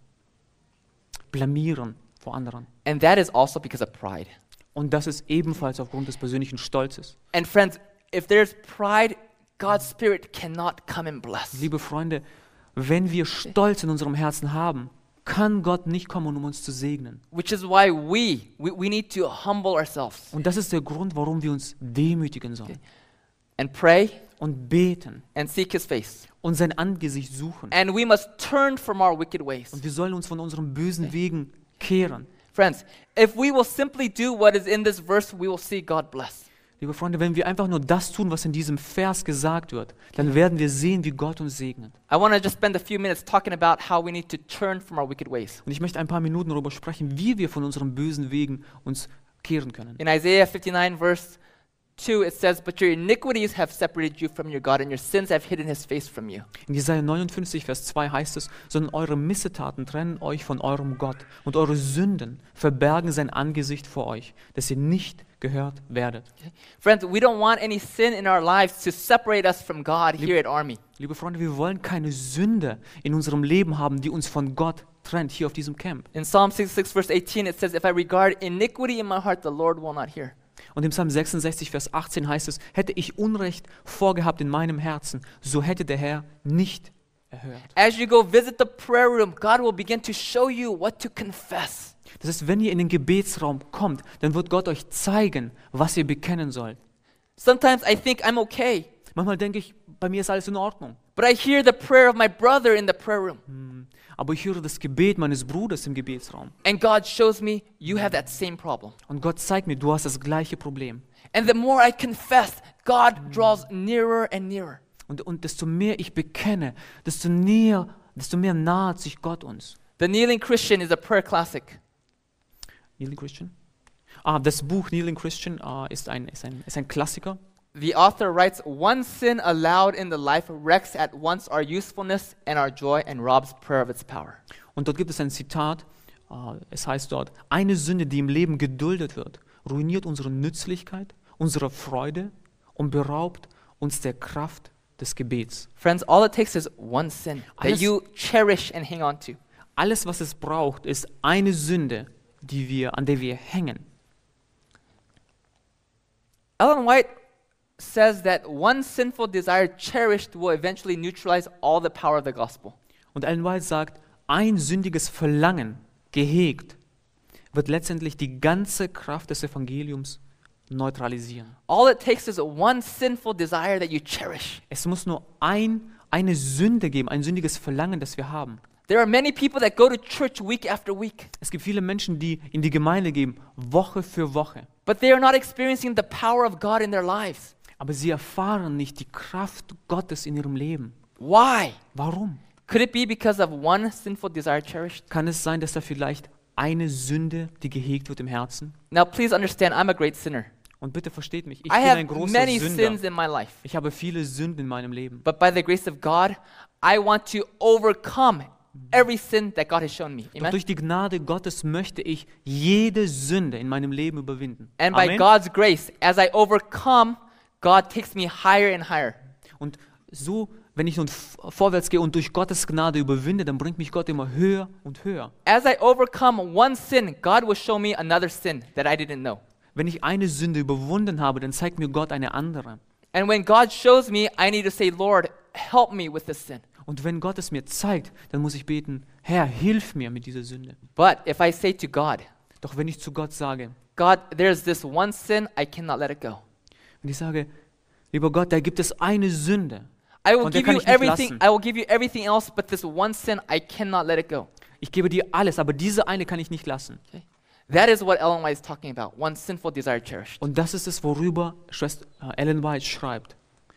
blamieren vor anderen. And that is also because of pride. Und das ist ebenfalls aufgrund des persönlichen Stolzes. And friends, if there's pride, God's Spirit cannot come and bless. Liebe Freunde, wenn wir Stolz in unserem Herzen haben, kann Gott nicht kommen, um uns zu segnen. Which is why we, we, we need to humble ourselves Und das ist der Grund, warum wir uns demütigen sollen and pray und beten and seek His face. und sein Angesicht suchen. And we must turn from our wicked ways. Und wir sollen uns von unseren bösen Wegen kehren. Friends, if we will simply do what is in this verse, we will see God bless. Liebe Freunde, wenn wir einfach nur das tun, was in diesem Vers gesagt wird, dann werden wir sehen, wie Gott uns segnet. I want to just spend a few minutes talking about how we need to turn from our wicked ways. Und ich möchte ein paar Minuten darüber sprechen, wie wir von unseren bösen Wegen uns kehren können. In Isaiah fifty-nine, verse two, it says, "But your iniquities have separated you from your God, and your sins have hidden His face from you." In Jesaja neunundfünfzig, Vers zwei heißt es, sondern eure Missetaten trennen euch von eurem Gott und eure Sünden verbergen sein Angesicht vor euch, dass ihr nicht gehört werdet. Friends, we don't want any sin in our lives to separate us from God here at Army. Liebe Freunde, wir wollen keine Sünde in unserem Leben haben, die uns von Gott trennt, hier auf diesem Camp. In Psalm sixty-six, verse eighteen, it says, "If I regard iniquity in my heart, the Lord will not hear." Und im Psalm sechsundsechzig, Vers achtzehn heißt es, hätte ich Unrecht vorgehabt in meinem Herzen, so hätte der Herr nicht erhört. As you go visit the prayer room, God will begin to show you what to confess. Das heißt, wenn ihr in den Gebetsraum kommt, dann wird Gott euch zeigen, was ihr bekennen sollt. Sometimes I think I'm okay, Manchmal denke ich, bei mir ist alles in Ordnung. but I hear the prayer of my brother in the prayer room, Hm. Aber ich höre das Gebet meines Bruders im Gebetsraum. and God shows me you have that same problem. Und Gott zeigt mir, du hast das gleiche Problem. And the more I confess, God draws nearer and nearer. Und, und desto mehr ich bekenne, desto näher, desto mehr naht sich Gott uns. The Kneeling Christian is a prayer classic. Kneeling Christian? Ah, das Buch Kneeling Christian ah, ist, ein, ist, ein, ist ein Klassiker. The author writes, one sin allowed in the life wrecks at once our usefulness and our joy and robs prayer of its power. Und dort gibt es ein Zitat, ah, es heißt dort, eine Sünde, die im Leben geduldet wird, ruiniert unsere Nützlichkeit, unsere Freude und beraubt uns der Kraft des Gebets. Friends, all it takes is one sin that Alles- you cherish and hang on to. Alles, was es braucht, ist eine Sünde, die wir, an der wir hängen. Ellen White says that one sinful desire cherished will eventually neutralize all the power of the gospel. Und Ellen White sagt, ein sündiges Verlangen, gehegt, wird letztendlich die ganze Kraft des Evangeliums neutralisieren. All it takes is one sinful desire that you cherish. Es muss nur ein, eine Sünde geben, ein sündiges Verlangen, das wir haben. There are many people that go to church week after week, Es gibt viele Menschen, die in die Gemeinde gehen, Woche für Woche. but they are not experiencing the power of God in their lives. Aber sie erfahren nicht die Kraft Gottes in ihrem Leben. Why? Warum? Could it be because of one sinful desire cherished? Kann es sein, dass da vielleicht eine Sünde, die gehegt wird im Herzen? Now, please understand, I'm a great sinner. Und bitte versteht mich, ich I bin have ein großer many sins Sünder. in my life, Ich habe viele Sünden in meinem Leben. but by the grace of God, I want to overcome every sin that God has shown me. Doch Amen? durch die Gnade Gottes möchte ich jede Sünde in meinem Leben überwinden. And by Amen. God's grace, as I overcome, God takes me higher and higher. Und so, wenn ich nun f- vorwärts gehe und durch Gottes Gnade überwinde, dann bringt mich Gott immer höher und höher. As I overcome one sin, God will show me another sin that I didn't know. Wenn ich eine Sünde überwunden habe, dann zeigt mir Gott eine andere. And when God shows me, I need to say, Lord, help me with this sin. Und wenn Gott es mir zeigt, dann muss ich beten, Herr, hilf mir mit dieser Sünde. But if I say to God, Doch wenn ich zu Gott sage, God, there's this one sin, I cannot let it go. wenn ich sage, lieber Gott, da gibt es eine Sünde, I will Von der give kann you ich nicht everything, lassen. I will give you everything else, but this one sin, I cannot let it go. ich gebe dir alles, aber diese eine kann ich nicht lassen. That is what Ellen White is talking about, one sinful desire cherished. Und das ist es, worüber Schwester äh, Ellen White schreibt.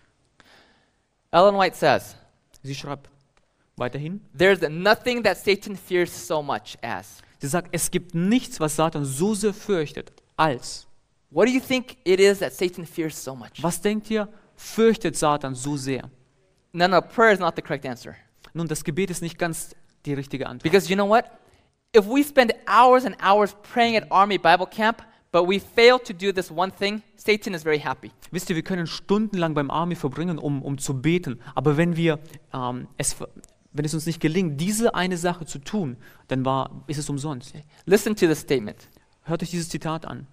Ellen White says, Sie schreibt weiterhin, there's nothing that Satan fears so much as. sie sagt, es gibt nichts, was Satan so sehr fürchtet, als. What do you think it is that Satan fears so much? Was denkt ihr, fürchtet Satan so sehr? No, no, prayer is not the correct answer. Nun, das Gebet ist nicht ganz die richtige Antwort. Because you know what? If we spend hours and hours praying at Army Bible Camp, but we fail to do this one thing, Satan is very happy. Wisst ihr, wir können stundenlang beim Army verbringen, um, um zu beten, aber wenn wir ähm, es, wenn es uns nicht gelingt, diese eine Sache zu tun, dann war, ist es umsonst. Listen to this statement. Hört euch dieses Zitat an.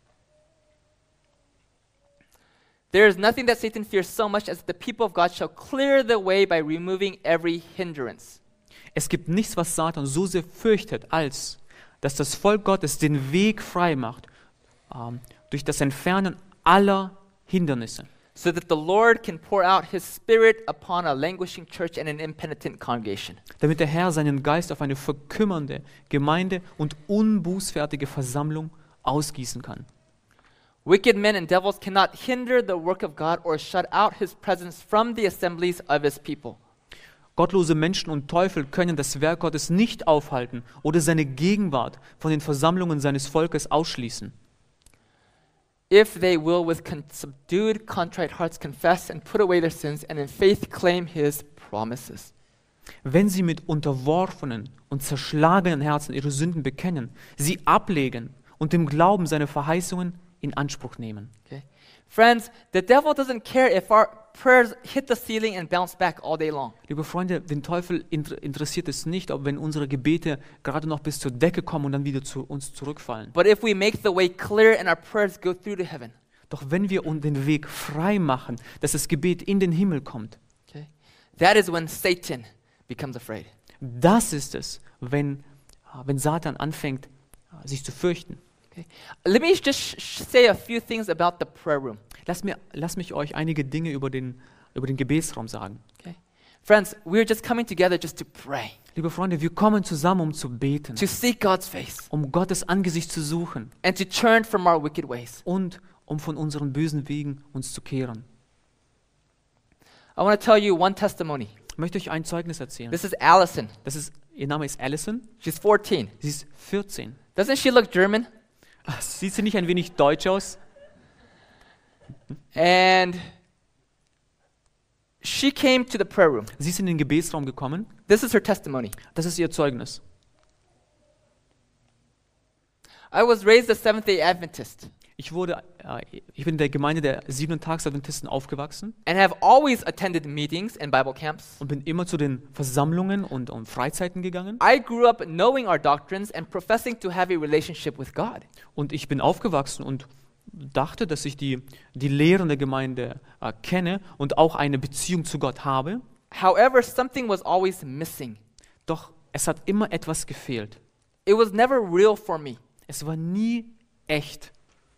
There is nothing that Satan fears so much as the people of God shall clear the way by removing every hindrance. Es gibt nichts, was Satan so sehr fürchtet, als dass das Volk Gottes den Weg frei macht ähm, durch das Entfernen aller Hindernisse, So that the Lord can pour out his spirit upon a languishing church and an impenitent congregation. damit der Herr seinen Geist auf eine verkümmernde Gemeinde und unbußfertige Versammlung ausgießen kann. Wicked men and devils cannot hinder the work of God or shut out his presence from the assemblies of his people. Gottlose Menschen und Teufel können das Werk Gottes nicht aufhalten oder seine Gegenwart von den Versammlungen seines Volkes ausschließen. If they will with con- subdued, contrite hearts confess and put away their sins and in faith claim his promises. Wenn sie mit unterworfenen und zerschlagenen Herzen ihre Sünden bekennen, sie ablegen und im Glauben seine Verheißungen in Anspruch nehmen. Okay? Friends, the devil doesn't care if our prayers hit the ceiling and bounce back all day long. Liebe Freunde, den Teufel inter- interessiert es nicht, ob wenn unsere Gebete gerade noch bis zur Decke kommen und dann wieder zu uns zurückfallen. But if we make the way clear and our prayers go through to heaven, Doch wenn wir uns den Weg frei machen, dass das Gebet in den Himmel kommt, okay, that is when Satan becomes afraid. das ist es, wenn, wenn Satan anfängt, sich zu fürchten. Okay? Let me just sh- say a few things about the prayer room. Lass, mir, lass mich euch einige Dinge über den, über den Gebetsraum sagen. Okay? Friends, we're just coming together just to pray, Liebe Freunde, wir kommen zusammen, um zu beten, to seek God's face, um Gottes Angesicht zu suchen and to turn from our wicked ways. und um von unseren bösen Wegen uns zu kehren. I want to tell you one testimony. Ich möchte euch ein Zeugnis erzählen. This is Allison. Das ist, ihr Name ist Allison, She's fourteen. sie ist vierzehn. Doesn't she look German? Sieht sie nicht ein wenig deutsch aus? And she came to the prayer room. Sie ist in den Gebetsraum gekommen. This is her testimony. Das ist ihr Zeugnis. I was raised a Seventh-day Adventist Ich wurde, äh, ich bin in der Gemeinde der Siebenten-Tags-Adventisten aufgewachsen and have always attended meetings and Bible camps. und bin immer zu den Versammlungen und, und Freizeiten gegangen. I grew up knowing our doctrines and professing to have a relationship with God. Und ich bin aufgewachsen und dachte, dass ich die, die Lehren der Gemeinde äh, kenne und auch eine Beziehung zu Gott habe. However, something was always missing. Doch es hat immer etwas gefehlt. It was never real for me. Es war nie echt.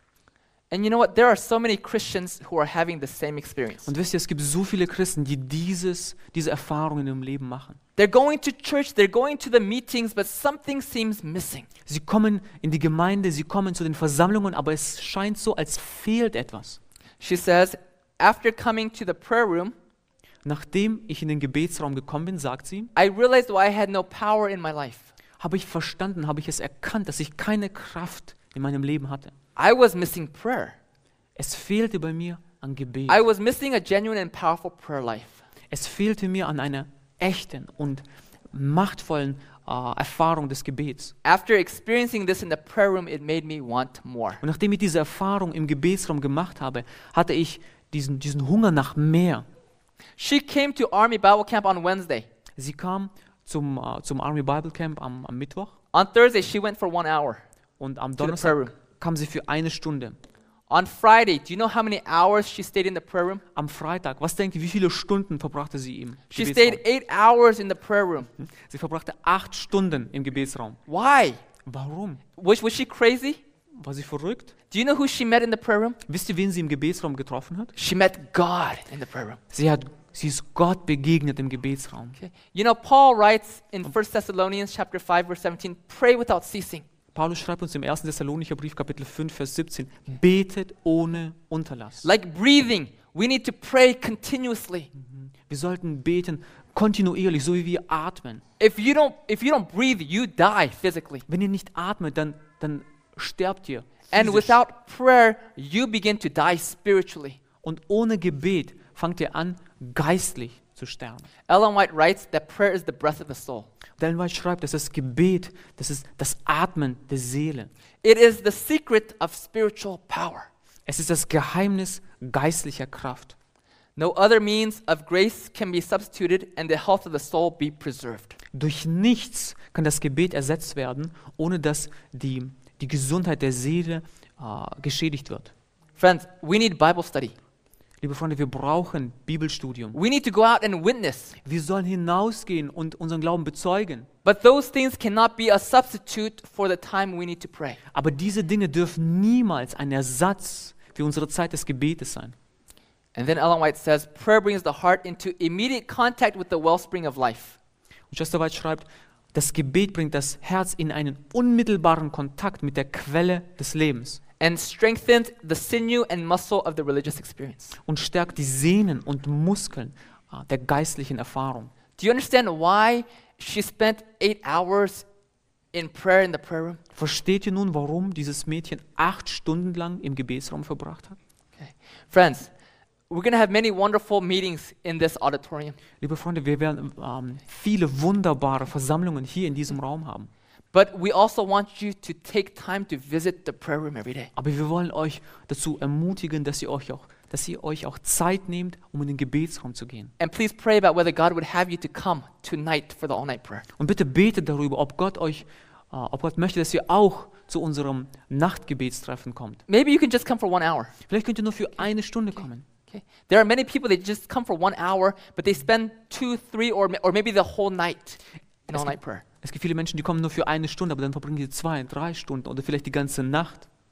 And you know what? There are so many Christians who are having the same experience. Und wisst ihr, es gibt so viele Christen, die dieses, diese Erfahrungen im Leben machen. They're going to church, they're going to the meetings, but something seems missing. Sie kommen in die Gemeinde, sie kommen zu den Versammlungen, aber es scheint so, als fehlt etwas. She says, after coming to the prayer room, Nachdem ich in den Gebetsraum gekommen bin, sagt sie, I realized why I had no power in my life. habe ich verstanden, habe ich es erkannt, dass ich keine Kraft in meinem Leben hatte. I was missing prayer. Es fehlte bei mir an Gebet. I was missing a genuine and powerful prayer life. Es fehlte mir an einer echten und machtvollen äh, Erfahrung des Gebets. After experiencing this in the prayer room, it made me want more. Und nachdem ich diese Erfahrung im Gebetsraum gemacht habe, hatte ich diesen, diesen Hunger nach mehr. She came to Army Bible Camp on Wednesday. Sie kam zum, äh, zum Army Bible Camp am, am Mittwoch On Thursday, she went for one hour und am to the prayer room. Donnerstag kam sie für eine Stunde. On Friday, do you know how many hours she stayed in the prayer room? Am Freitag, was denkt ihr, wie viele Stunden verbrachte sie im She Gebetsraum? stayed eight hours in the prayer room. Sie verbrachte acht Stunden im Gebetsraum. Why? Warum? Was, was she crazy? War sie verrückt? Do you know who she met in the prayer room? Wisst ihr, wen sie im Gebetsraum getroffen hat? She met God in the prayer room. Sie hat, sie ist Gott begegnet im Gebetsraum. Okay. You know, Paul writes in First Thessalonians chapter five, verse seventeen, pray without ceasing. Paulus schreibt uns im ersten Thessalonicher Brief, Kapitel fünf, Vers siebzehn, betet ohne Unterlass. Like breathing, we need to pray continuously. Wir sollten beten kontinuierlich, so wie wir atmen. If you don't, if you don't breathe, you die physically. Wenn ihr nicht atmet, dann, dann sterbt ihr. And physisch. without prayer, you begin to die spiritually. Und ohne Gebet fangt ihr an, geistlich zu sterben. Ellen White writes that prayer is the breath of the soul. Ellen White schreibt, dass das Gebet, das ist das Atmen der Seele. It is the secret of spiritual power. Es ist das Geheimnis geistlicher Kraft. No other means of grace can be substituted and the health of the soul be preserved. Durch nichts kann das Gebet ersetzt werden, ohne dass die, die Gesundheit der Seele äh, geschädigt wird. Friends, we need Bible study. Liebe Freunde, wir brauchen Bibelstudium. We need to go out and witness. Wir sollen hinausgehen und unseren Glauben bezeugen. But those things cannot be a substitute for the time we need to pray. Aber diese Dinge dürfen niemals ein Ersatz für unsere Zeit des Gebetes sein. And then Ellen White says, prayer brings the heart into immediate contact with the wellspring of life. Und Chester White schreibt, das Gebet bringt das Herz in einen unmittelbaren Kontakt mit der Quelle des Lebens And strengthens the sinew and muscle of the religious experience. und stärkt die Sehnen und Muskeln äh, der geistlichen Erfahrung. Do you understand why she spent eight hours in prayer in the prayer room? Versteht ihr nun, warum dieses Mädchen acht Stunden lang im Gebetsraum verbracht hat? Okay. Friends, we're going to have many wonderful meetings in this auditorium. Liebe Freunde, wir werden ähm, viele wunderbare Versammlungen hier in diesem Raum haben. But we also want you to take time to visit the prayer room every day. Aber wir wollen euch dazu ermutigen, dass ihr euch auch, dass ihr euch auch Zeit nehmt, um in den Gebetsraum zu gehen. And please pray about whether God would have you to come tonight for the all-night prayer. Und bitte betet darüber, ob Gott euch, äh, ob Gott möchte, dass ihr auch zu unserem Nachtgebetstreffen kommt. Maybe you can just come for one hour. Vielleicht könnt ihr nur für eine Stunde kommen. Okay. There are many people that just come for one hour, but they spend two, three, or, or maybe the whole night in Es all-night prayer. Es gibt viele Menschen, die kommen nur für eine Stunde, aber dann verbringen sie zwei, drei Stunden oder vielleicht die ganze Nacht.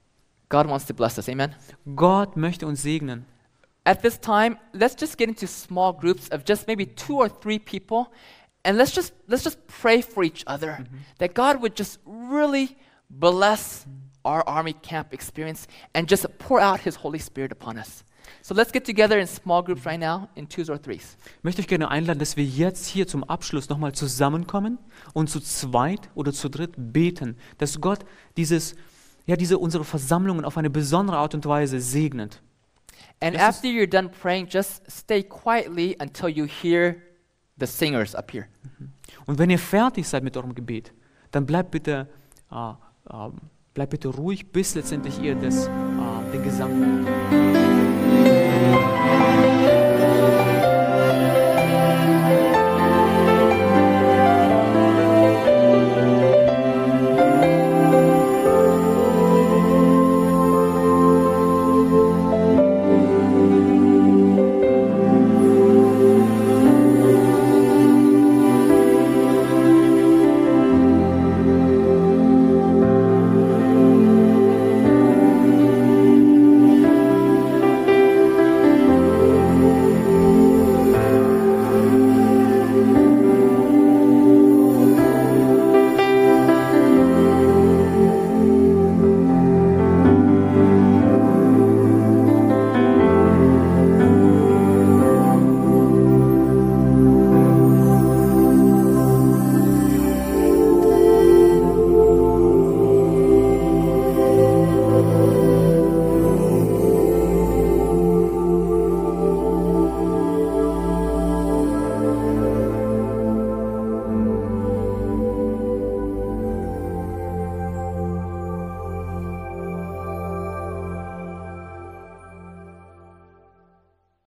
God wants to bless us. Amen. Gott möchte uns segnen. At this time, let's just get into small groups of just maybe two or three people, and let's just let's just pray for each other that God would just really bless our army camp experience and just pour out His Holy Spirit upon us. So let's get together in small groups right now in twos or threes. Ich möchte euch gerne einladen, dass wir jetzt hier zum Abschluss nochmal zusammenkommen und zu zweit oder zu dritt beten, dass Gott dieses, ja, diese unsere Versammlungen auf eine besondere Art und Weise segnet. And This after you're done praying, just stay quietly until you hear the singers up here. Und wenn ihr fertig seid mit eurem Gebet, dann bleibt bitte, äh, äh, bleibt bitte ruhig, bis letztendlich ihr das, äh, den Gesang hört.